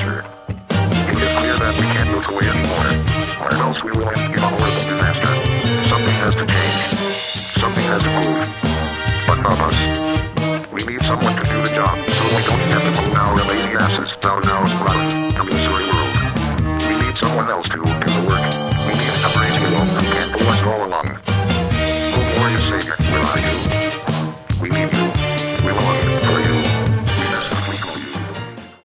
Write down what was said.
disaster. It is clear that we can't look away anymore, or else we will end in a horrible disaster. Something has to change. Something has to move. But not us. We need someone to do the job, so we don't have to move our lazy asses down our from the misery world. We need someone else to do the work. We need a crazy alone who can't pull us all along. Oh glorious Savior, where are you? We need